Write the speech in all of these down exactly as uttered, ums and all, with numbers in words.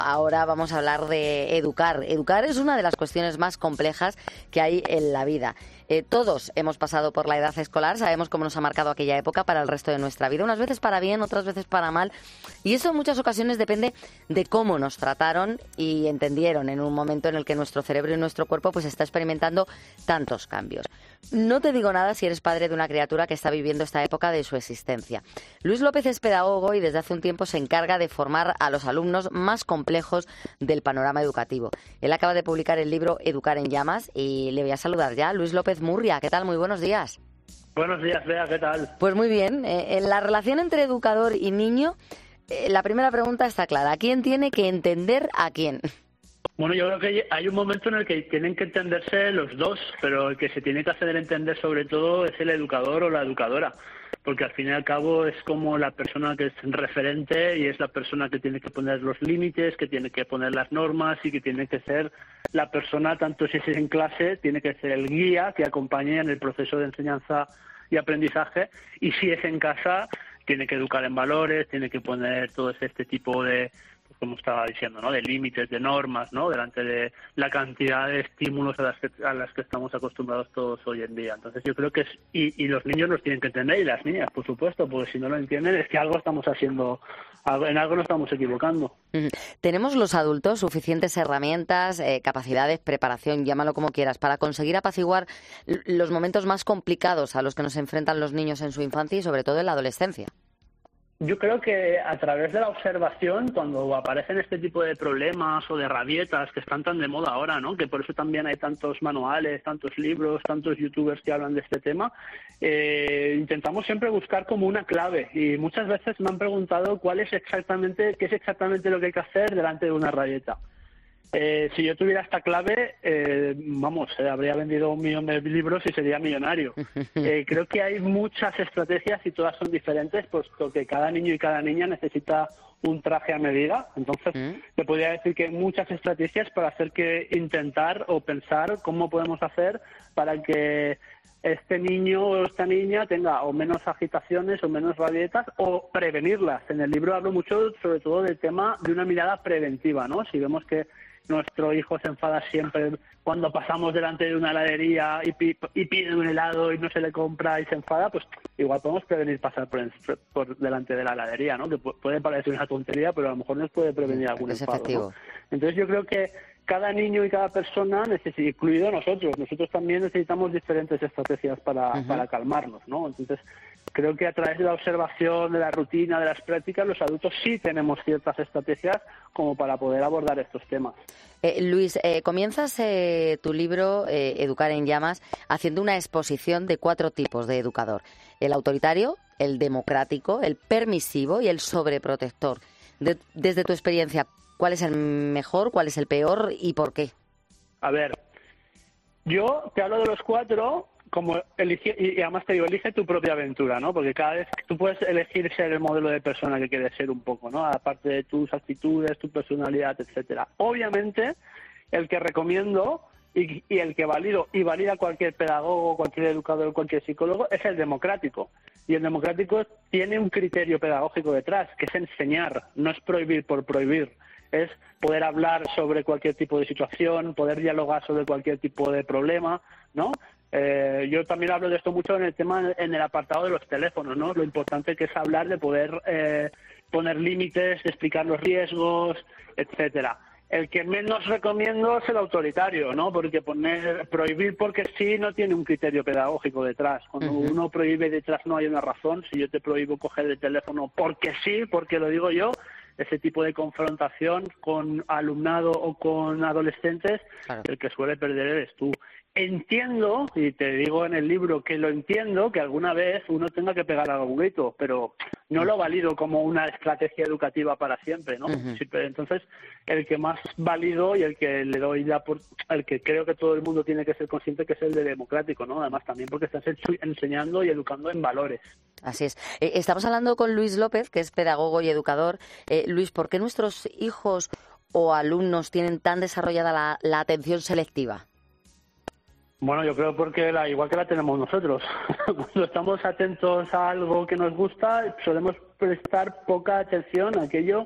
ahora vamos a hablar de educar. Educar es una de las cuestiones más complejas que hay en la vida. Eh, todos hemos pasado por la edad escolar, sabemos cómo nos ha marcado aquella época para el resto de nuestra vida, unas veces para bien, otras veces para mal, y eso en muchas ocasiones depende de cómo nos trataron y entendieron en un momento en el que nuestro cerebro y nuestro cuerpo pues está experimentando tantos cambios. No te digo nada si eres padre de una criatura que está viviendo esta época de su existencia. Luis López es pedagogo y desde hace un tiempo se encarga de formar a los alumnos más complejos del panorama educativo. Él acaba de publicar el libro Educar en llamas y le voy a saludar ya. Luis López Murria, ¿qué tal? Muy buenos días. Buenos días, Bea, ¿qué tal? Pues muy bien. Eh, en la relación entre educador y niño, eh, la primera pregunta está clara. ¿Quién tiene que entender a quién? Bueno, yo creo que hay un momento en el que tienen que entenderse los dos, pero el que se tiene que hacer entender sobre todo es el educador o la educadora, porque al fin y al cabo es como la persona que es referente y es la persona que tiene que poner los límites, que tiene que poner las normas y que tiene que ser la persona, tanto si es en clase, tiene que ser el guía que acompañe en el proceso de enseñanza y aprendizaje, y si es en casa, tiene que educar en valores, tiene que poner todo este tipo de, como estaba diciendo, ¿no?, de límites, de normas, ¿no?, delante de la cantidad de estímulos a las que, a las que estamos acostumbrados todos hoy en día. Entonces yo creo que es, y, y los niños los tienen que entender, y las niñas, por supuesto, porque si no lo entienden es que algo estamos haciendo, en algo nos estamos equivocando. ¿Tenemos los adultos suficientes herramientas, eh, capacidades, preparación, llámalo como quieras, para conseguir apaciguar los momentos más complicados a los que nos enfrentan los niños en su infancia y sobre todo en la adolescencia? Yo creo que a través de la observación, cuando aparecen este tipo de problemas o de rabietas que están tan de moda ahora, ¿no?, que por eso también hay tantos manuales, tantos libros, tantos youtubers que hablan de este tema, eh, intentamos siempre buscar como una clave, y muchas veces me han preguntado cuál es exactamente, qué es exactamente lo que hay que hacer delante de una rabieta. Eh, si yo tuviera esta clave, eh, vamos, eh, habría vendido un millón de libros y sería millonario. Eh, creo que hay muchas estrategias y todas son diferentes, puesto que cada niño y cada niña necesita un traje a medida. Entonces, ¿Mm? te podría decir que hay muchas estrategias para hacer que intentar o pensar cómo podemos hacer para que este niño o esta niña tenga o menos agitaciones o menos rabietas, o prevenirlas. En el libro hablo mucho sobre todo del tema de una mirada preventiva, ¿no? Si vemos que nuestro hijo se enfada siempre cuando pasamos delante de una heladería y, pi y pide un helado y no se le compra y se enfada, pues igual podemos prevenir pasar por, el, por delante de la heladería, ¿no? Que puede parecer una tontería, pero a lo mejor nos puede prevenir sí, algún enfado, ¿no? Entonces yo creo que cada niño y cada persona, necesita, incluido nosotros, nosotros también necesitamos diferentes estrategias para, uh-huh. para calmarnos, ¿no? Entonces creo que a través de la observación, de la rutina, de las prácticas, los adultos sí tenemos ciertas estrategias como para poder abordar estos temas. Eh, Luis, eh, comienzas eh, tu libro eh, Educar en llamas haciendo una exposición de cuatro tipos de educador: el autoritario, el democrático, el permisivo y el sobreprotector. De, desde tu experiencia, ¿cuál es el mejor, cuál es el peor y por qué? A ver, yo te hablo de los cuatro como elige, y además te digo, elige tu propia aventura, ¿no? Porque cada vez tú puedes elegir ser el modelo de persona que quieres ser un poco, ¿no? Aparte de tus actitudes, tu personalidad, etcétera. Obviamente, el que recomiendo y, y el que valido y valida cualquier pedagogo, cualquier educador, cualquier psicólogo es el democrático. Y el democrático tiene un criterio pedagógico detrás, que es enseñar, no es prohibir por prohibir. Es poder hablar sobre cualquier tipo de situación, poder dialogar sobre cualquier tipo de problema, ¿no? Eh, yo también hablo de esto mucho en el tema, en el apartado de los teléfonos, ¿no? Lo importante que es hablar de poder eh, poner límites, de explicar los riesgos, etcétera. El que menos recomiendo es el autoritario, ¿no? Porque poner, prohibir porque sí no tiene un criterio pedagógico detrás. Cuando uh-huh. uno prohíbe detrás no hay una razón. Si yo te prohíbo coger el teléfono porque sí, porque lo digo yo, ese tipo de confrontación con alumnado o con adolescentes, claro. El que suele perder eres tú. Entiendo, y te digo en el libro que lo entiendo, que alguna vez uno tenga que pegar algún grito, pero no lo valido como una estrategia educativa para siempre, ¿no? Uh-huh. Entonces, el que más valido y el que le doy ya por, el que creo que todo el mundo tiene que ser consciente, que es el de democrático, ¿no? Además también porque estás enseñando y educando en valores. Así es. Eh, estamos hablando con Luis López, que es pedagogo y educador. Eh, Luis, ¿por qué nuestros hijos o alumnos tienen tan desarrollada la, la atención selectiva? Bueno, yo creo porque la, igual que la tenemos nosotros. Cuando estamos atentos a algo que nos gusta, solemos prestar poca atención a aquello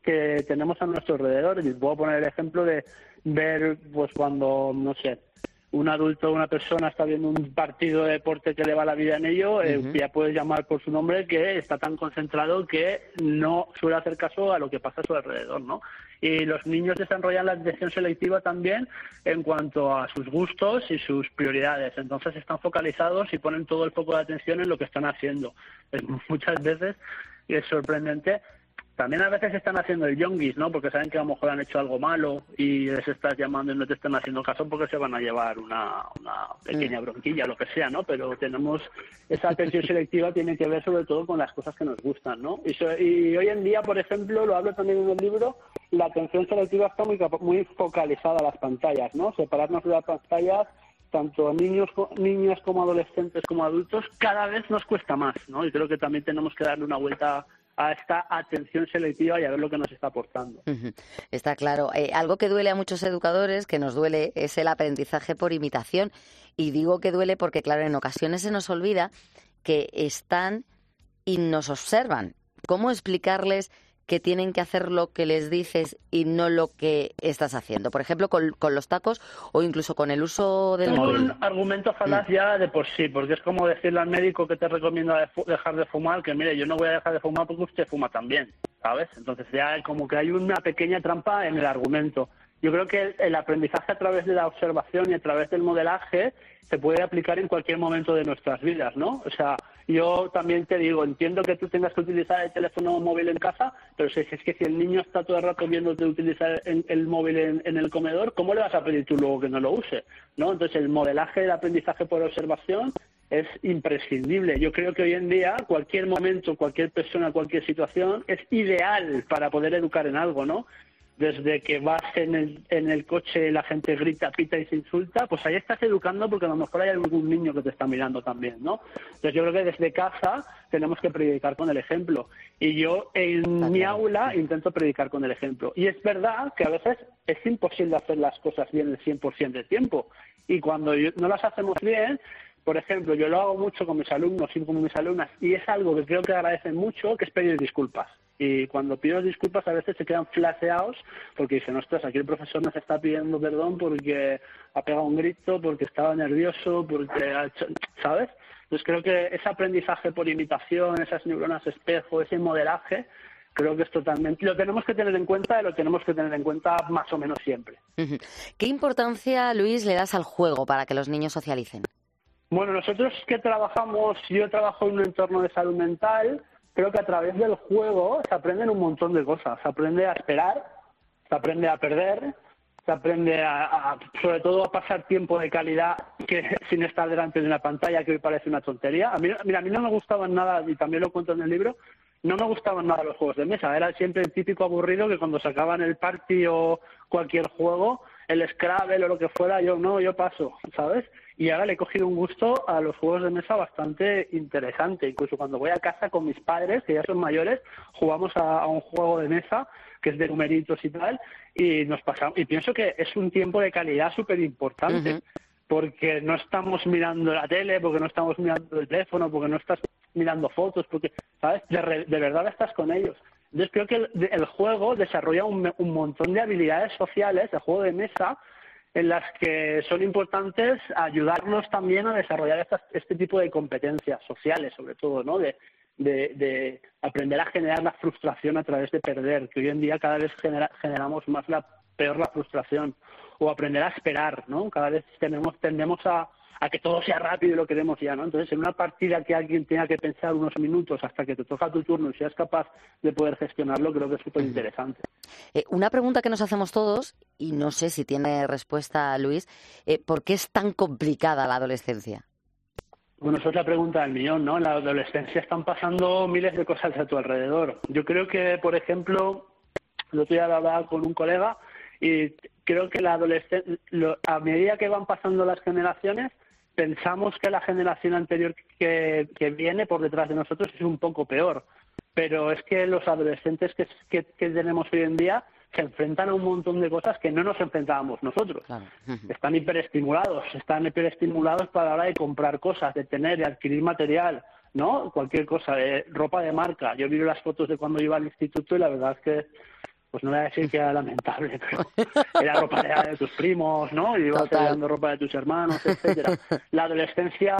que tenemos a nuestro alrededor. Y puedo poner el ejemplo de ver, pues cuando, no sé, un adulto o una persona está viendo un partido de deporte que le va la vida en ello, eh, uh-huh. ya puedes llamar por su nombre, que está tan concentrado que no suele hacer caso a lo que pasa a su alrededor, ¿no? Y los niños desarrollan la atención selectiva también en cuanto a sus gustos y sus prioridades. Entonces están focalizados y ponen todo el foco de atención en lo que están haciendo. Es, muchas veces, y es sorprendente, también a veces están haciendo el youngis, ¿no? Porque saben que a lo mejor han hecho algo malo y les estás llamando y no te están haciendo caso porque se van a llevar una, una pequeña bronquilla, lo que sea, ¿no? Pero tenemos esa atención selectiva, tiene que ver sobre todo con las cosas que nos gustan, ¿no? Y, so, y hoy en día, por ejemplo, lo hablo también en el libro, la atención selectiva está muy, muy focalizada a las pantallas, ¿no? Separarnos de las pantallas, tanto niños, niñas como adolescentes como adultos, cada vez nos cuesta más, ¿no? Y creo que también tenemos que darle una vuelta a esta atención selectiva y a ver lo que nos está aportando. Uh-huh. Está claro. Eh, algo que duele a muchos educadores, que nos duele, es el aprendizaje por imitación. Y digo que duele porque, claro, en ocasiones se nos olvida que están y nos observan. ¿Cómo explicarles que tienen que hacer lo que les dices y no lo que estás haciendo? Por ejemplo, con, con los tacos o incluso con el uso del móvil. Es un argumento falaz mm. ya de por sí, porque es como decirle al médico que te recomienda dejar de fumar, que mire, yo no voy a dejar de fumar porque usted fuma también, ¿sabes? Entonces ya como que hay una pequeña trampa en el argumento. Yo creo que el aprendizaje a través de la observación y a través del modelaje se puede aplicar en cualquier momento de nuestras vidas, ¿no? O sea, yo también te digo, entiendo que tú tengas que utilizar el teléfono móvil en casa, pero si es que si el niño está todo el rato viéndote utilizar el, el móvil en, en el comedor, ¿cómo le vas a pedir tú luego que no lo use? ¿No? Entonces, el modelaje del aprendizaje por observación es imprescindible. Yo creo que hoy en día cualquier momento, cualquier persona, cualquier situación es ideal para poder educar en algo, ¿no? Desde que vas en el, en el coche y la gente grita, pita y se insulta, pues ahí estás educando porque a lo mejor hay algún niño que te está mirando también, ¿no? Entonces yo creo que desde casa tenemos que predicar con el ejemplo. Y yo en mi aula intento predicar con el ejemplo. Y es verdad que a veces es imposible hacer las cosas bien el cien por ciento del tiempo. Y cuando yo, no las hacemos bien, por ejemplo, yo lo hago mucho con mis alumnos y con mis alumnas, y es algo que creo que agradecen mucho, que es pedir disculpas. Y cuando pido disculpas a veces se quedan flaseados porque dicen, ostras, aquí el profesor nos está pidiendo perdón porque ha pegado un grito, porque estaba nervioso, porque ha hecho... ¿sabes? Entonces creo que ese aprendizaje por imitación, esas neuronas espejo, ese modelaje, creo que es totalmente... Lo tenemos que tener en cuenta y lo tenemos que tener en cuenta más o menos siempre. ¿Qué importancia, Luis, le das al juego para que los niños socialicen? Bueno, nosotros que trabajamos, yo trabajo en un entorno de salud mental, creo que a través del juego se aprenden un montón de cosas. Se aprende a esperar, se aprende a perder, se aprende a, a sobre todo a pasar tiempo de calidad que sin estar delante de una pantalla, que hoy parece una tontería. A mí, mira, a mí no me gustaban nada, y también lo cuento en el libro, no me gustaban nada los juegos de mesa. Era siempre el típico aburrido que cuando sacaban el party o cualquier juego, el Scrabble o lo que fuera, yo no, yo paso, ¿sabes? Y ahora le he cogido un gusto a los juegos de mesa bastante interesante. Incluso cuando voy a casa con mis padres, que ya son mayores, jugamos a, a un juego de mesa que es de numeritos y tal, y nos pasamos. Y pienso que es un tiempo de calidad súper importante, uh-huh. porque no estamos mirando la tele, porque no estamos mirando el teléfono, porque no estás mirando fotos, porque, ¿sabes? De, re, de verdad estás con ellos. Entonces creo que el, el juego desarrolla un, un montón de habilidades sociales, el juego de mesa, en las que son importantes ayudarnos también a desarrollar estas, este tipo de competencias sociales, sobre todo, ¿no? De, de, de aprender a generar la frustración a través de perder, que hoy en día cada vez genera, generamos más la peor la frustración, o aprender a esperar, ¿no? Cada vez tenemos, tendemos a, a que todo sea rápido y lo queremos ya, ¿no? Entonces, en una partida que alguien tenga que pensar unos minutos hasta que te toca tu turno y seas capaz de poder gestionarlo, creo que es súper interesante. Eh, una pregunta que nos hacemos todos, y no sé si tiene respuesta Luis, eh, ¿por qué es tan complicada la adolescencia? Bueno, eso es la pregunta del millón, ¿no? En la adolescencia están pasando miles de cosas a tu alrededor. Yo creo que, por ejemplo, el otro día hablaba con un colega y creo que la adolescencia, a medida que van pasando las generaciones, pensamos que la generación anterior que, que viene por detrás de nosotros es un poco peor. Pero es que los adolescentes que, que, que tenemos hoy en día se enfrentan a un montón de cosas que no nos enfrentábamos nosotros. Claro. Están hiperestimulados, están hiperestimulados para la hora de comprar cosas, de tener, de adquirir material, ¿no? Cualquier cosa, de ropa de marca. Yo vi las fotos de cuando iba al instituto y la verdad es que pues no voy a decir que era lamentable, pero era ropa de, de tus primos, ¿no? Y ibas heredando ropa de tus hermanos, etcétera. La adolescencia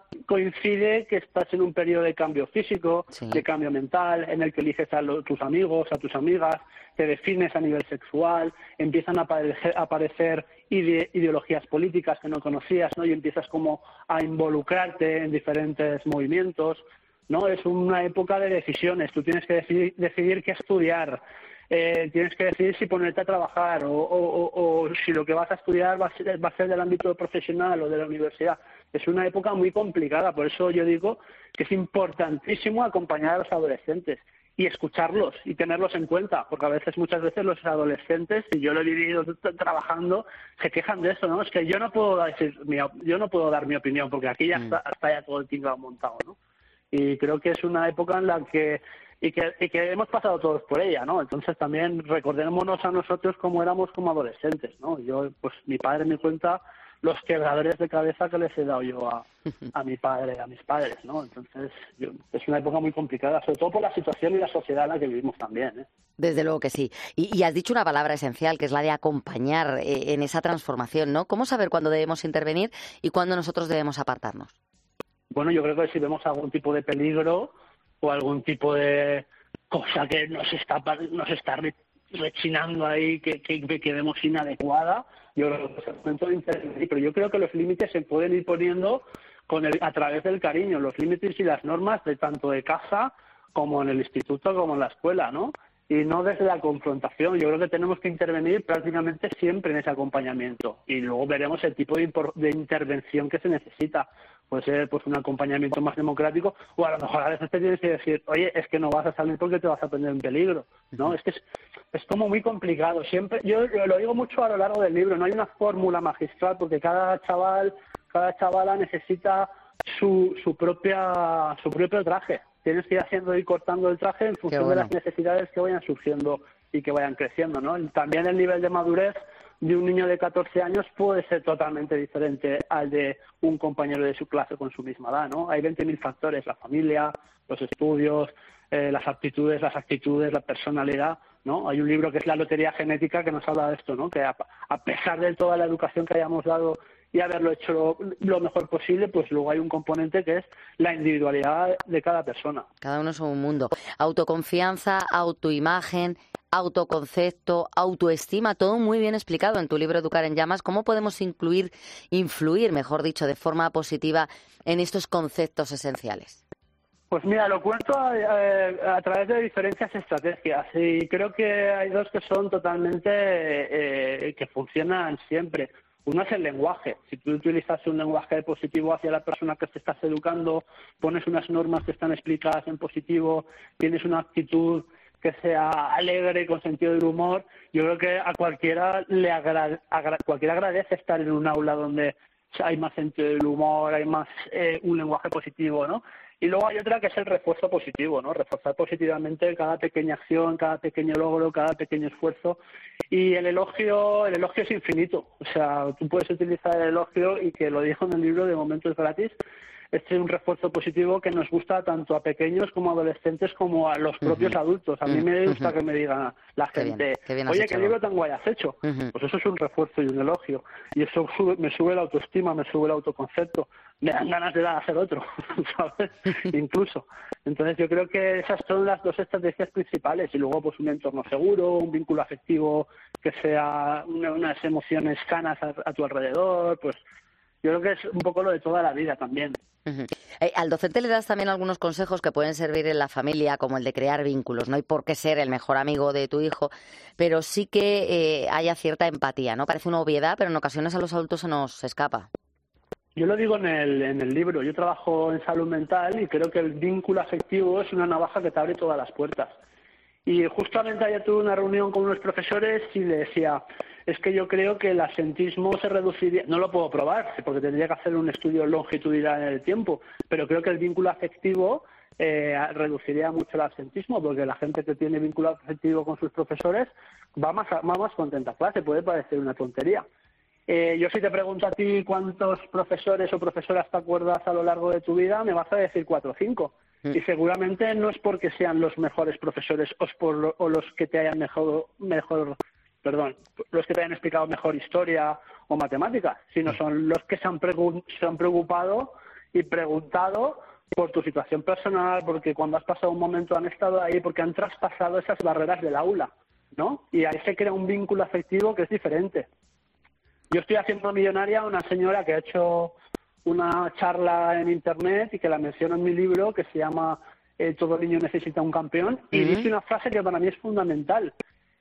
coincide que estás en un periodo de cambio físico, sí. de cambio mental, en el que eliges a los, tus amigos, a tus amigas, te defines a nivel sexual, empiezan a aparecer, a aparecer ide, ideologías políticas que no conocías, ¿no? Y empiezas como a involucrarte en diferentes movimientos, ¿no? Es una época de decisiones, tú tienes que decidir, decidir qué estudiar. Eh, tienes que decidir si ponerte a trabajar o, o, o, o si lo que vas a estudiar va a, ser, va a ser del ámbito profesional o de la universidad. Es una época muy complicada, por eso yo digo que es importantísimo acompañar a los adolescentes y escucharlos y tenerlos en cuenta, porque a veces, muchas veces los adolescentes, y yo lo he vivido trabajando, se quejan de eso, ¿no? Es que yo no puedo decir mi, yo no puedo dar mi opinión, porque aquí ya está, está ya todo el tinglado montado, ¿no? Y creo que es una época en la que Y que, y que hemos pasado todos por ella, ¿no? Entonces también recordémonos a nosotros cómo éramos como adolescentes, ¿no? Yo, pues mi padre me cuenta los quebradores de cabeza que les he dado yo a, a mi padre, a mis padres, ¿no? Entonces yo, es una época muy complicada, sobre todo por la situación y la sociedad en la que vivimos también, ¿eh? Desde luego que sí. Y, y has dicho una palabra esencial, que es la de acompañar eh, en esa transformación, ¿no? ¿Cómo saber cuándo debemos intervenir y cuándo nosotros debemos apartarnos? Bueno, yo creo que si vemos algún tipo de peligro o algún tipo de cosa que nos está nos está rechinando ahí, que, que, que vemos inadecuada, yo creo que es el momento de intervenir. Pero yo creo que los límites se pueden ir poniendo con el, a través del cariño, los límites y las normas de tanto de casa como en el instituto como en la escuela, ¿no? Y no desde la confrontación. Yo creo que tenemos que intervenir prácticamente siempre en ese acompañamiento y luego veremos el tipo de, de intervención que se necesita. Puede ser pues un acompañamiento más democrático o a lo mejor a veces te tienes que decir, oye, es que no vas a salir porque te vas a poner en peligro, ¿no? Es que es, es como muy complicado. Siempre, yo, yo lo digo mucho a lo largo del libro, no hay una fórmula magistral porque cada chaval, cada chavala necesita su, su propia su propio traje. Tienes que ir haciendo y cortando el traje en función bueno. de las necesidades que vayan surgiendo y que vayan creciendo, ¿no? También el nivel de madurez de un niño de catorce años puede ser totalmente diferente al de un compañero de su clase con su misma edad, ¿no? Hay veinte mil factores, la familia, los estudios, eh, las aptitudes, las actitudes, la personalidad, ¿no? Hay un libro que es La lotería genética que nos habla de esto, ¿no? Que a, a pesar de toda la educación que hayamos dado y haberlo hecho lo, lo mejor posible, pues luego hay un componente que es la individualidad de cada persona. Cada uno es un mundo. Autoconfianza, autoimagen, autoconcepto, autoestima, todo muy bien explicado en tu libro Educar en Llamas. ¿Cómo podemos incluir, influir, mejor dicho, de forma positiva en estos conceptos esenciales? Pues mira, lo cuento a, a, a través de diferentes estrategias y creo que hay dos que son totalmente, eh, que funcionan siempre. Uno es el lenguaje. Si tú utilizas un lenguaje positivo hacia la persona que te estás educando, pones unas normas que están explicadas en positivo, tienes una actitud que sea alegre, con sentido del humor, yo creo que a cualquiera le agra agra cualquiera agradece estar en un aula donde hay más sentido del humor, hay más eh, un lenguaje positivo, ¿no? Y luego hay otra que es el refuerzo positivo, ¿no? Reforzar positivamente cada pequeña acción, cada pequeño logro, cada pequeño esfuerzo. Y el elogio, el elogio es infinito. O sea, tú puedes utilizar el elogio y que lo dijo en el libro, de momento es gratis. Este es un refuerzo positivo que nos gusta tanto a pequeños como a adolescentes como a los propios uh-huh. adultos. A mí me gusta uh-huh. que me digan la gente, qué bien, qué bien oye, ¿qué libro tan guay has hecho? Uh-huh. Pues eso es un refuerzo y un elogio. Y eso sube, me sube la autoestima, me sube el autoconcepto. Me dan ganas de hacer otro, ¿sabes? Incluso. Entonces yo creo que esas son las dos estrategias principales. Y luego pues un entorno seguro, un vínculo afectivo que sea una, unas emociones sanas a, a tu alrededor, pues yo creo que es un poco lo de toda la vida también. Uh-huh. Eh, al docente le das también algunos consejos que pueden servir en la familia, como el de crear vínculos. No hay por qué ser el mejor amigo de tu hijo, pero sí que eh, haya cierta empatía, ¿no? Parece una obviedad, pero en ocasiones a los adultos se nos escapa. Yo lo digo en el, en el libro. Yo trabajo en salud mental y creo que el vínculo afectivo es una navaja que te abre todas las puertas. Y justamente ayer tuve una reunión con unos profesores y le decía, es que yo creo que el absentismo se reduciría, no lo puedo probar, porque tendría que hacer un estudio longitudinal en el tiempo, pero creo que el vínculo afectivo eh, reduciría mucho el absentismo, porque la gente que tiene vínculo afectivo con sus profesores va más, va más contenta a clase, puede parecer una tontería. Eh, yo si te pregunto a ti cuántos profesores o profesoras te acuerdas a lo largo de tu vida, me vas a decir cuatro o cinco. Mm. Y seguramente no es porque sean los mejores profesores o, por lo, o los que te hayan mejor, mejor, perdón, los que te hayan explicado mejor historia o matemáticas, sino son los que se han, pregu- se han preocupado y preguntado por tu situación personal, porque cuando has pasado un momento han estado ahí, porque han traspasado esas barreras del aula, ¿no? Y ahí se crea un vínculo afectivo que es diferente. Yo estoy haciendo millonaria a una señora que ha hecho una charla en internet y que la menciono en mi libro, que se llama eh, Todo niño necesita un campeón, y Uh-huh. dice una frase que para mí es fundamental,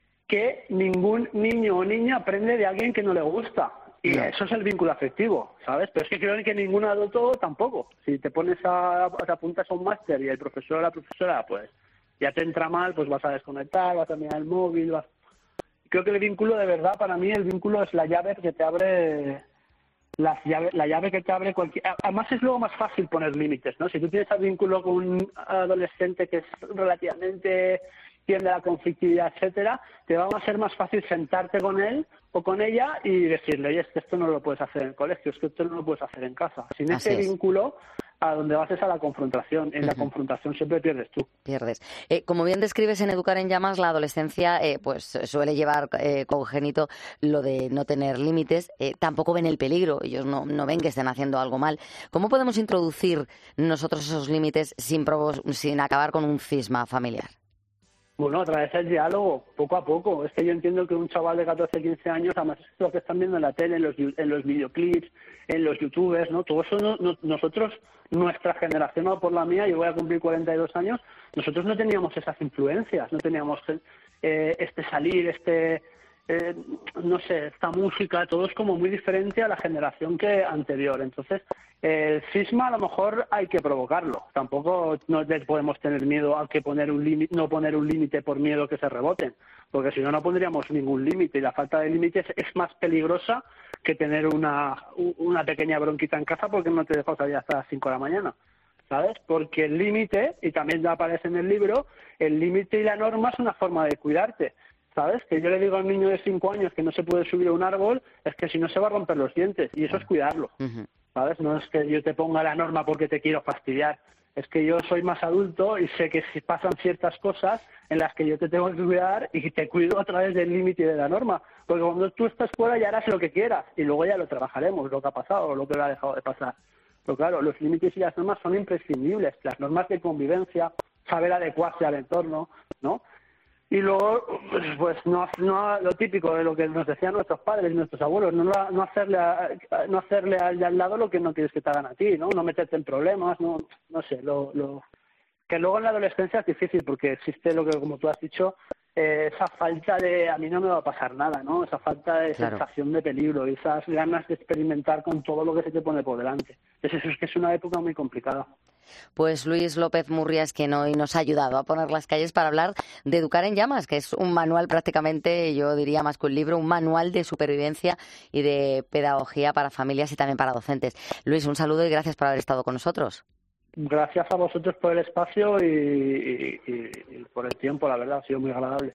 que ningún niño o niña aprende de alguien que no le gusta. Y no. Eso es el vínculo afectivo, ¿sabes? Pero es que creo que ningún adulto tampoco. Si te pones a, te apuntas a un máster y el profesor o la profesora, pues ya te entra mal, pues vas a desconectar, vas a mirar el móvil, vas... Creo que el vínculo, de verdad, para mí el vínculo es la llave que te abre, las llave, la llave que te abre cualquier... Además es luego más fácil poner límites, ¿no? Si tú tienes el vínculo con un adolescente que es relativamente tiende a la conflictividad, etcétera, te va a ser más fácil sentarte con él o con ella y decirle, oye, es que esto no lo puedes hacer en el colegio, es que esto no lo puedes hacer en casa. Sin Así ese es. vínculo, a donde vas es a la confrontación. En uh-huh. la confrontación siempre pierdes tú. Pierdes. Eh, como bien describes en Educar en Llamas, la adolescencia eh, pues suele llevar eh, congénito lo de no tener límites. Eh, tampoco ven el peligro, ellos no, no ven que estén haciendo algo mal. ¿Cómo podemos introducir nosotros esos límites sin, provo- sin acabar con un cisma familiar? Bueno, a través del diálogo, poco a poco. Es que yo entiendo que un chaval de catorce, quince años, además es lo que están viendo en la tele, en los, en los videoclips, en los youtubers, ¿no? Todo eso no, no, nosotros, nuestra generación, no por la mía, yo voy a cumplir cuarenta y dos años, nosotros no teníamos esas influencias, no teníamos eh, este salir, este... Eh, no sé, esta música, todo es como muy diferente a la generación que anterior. Entonces, el cisma a lo mejor hay que provocarlo. Tampoco no podemos tener miedo a que poner un límite, no poner un límite por miedo que se reboten, porque si no, no pondríamos ningún límite. Y la falta de límites es más peligrosa que tener una, una pequeña bronquita en casa porque no te dejo salir hasta las cinco de la mañana. ¿Sabes? Porque el límite, y también aparece en el libro, el límite y la norma es una forma de cuidarte. ¿Sabes? Que yo le digo a un niño de cinco años que no se puede subir a un árbol, es que si no se va a romper los dientes, y eso es cuidarlo, ¿sabes? No es que yo te ponga la norma porque te quiero fastidiar, es que yo soy más adulto y sé que si pasan ciertas cosas en las que yo te tengo que cuidar y te cuido a través del límite y de la norma, porque cuando tú estás fuera ya harás lo que quieras y luego ya lo trabajaremos, lo que ha pasado o lo que ha dejado de pasar. Pero claro, los límites y las normas son imprescindibles, las normas de convivencia, saber adecuarse al entorno, ¿no? Y luego, pues no, no lo típico de lo que nos decían nuestros padres y nuestros abuelos, no, no hacerle a, no hacerle al de al lado lo que no quieres que te hagan a ti, ¿no? No meterte en problemas, no no sé, lo, lo que luego en la adolescencia es difícil porque existe lo que, como tú has dicho, eh, esa falta de a mí no me va a pasar nada, ¿no? Esa falta de Claro. sensación de peligro y esas ganas de experimentar con todo lo que se te pone por delante. Entonces eso es que es una época muy complicada. Pues Luis López Murria es quien hoy nos ha ayudado a poner las calles para hablar de Educar en Llamas, que es un manual prácticamente, yo diría más que un libro, un manual de supervivencia y de pedagogía para familias y también para docentes. Luis, un saludo y gracias por haber estado con nosotros. Gracias a vosotros por el espacio y, y, y, y por el tiempo, la verdad, ha sido muy agradable.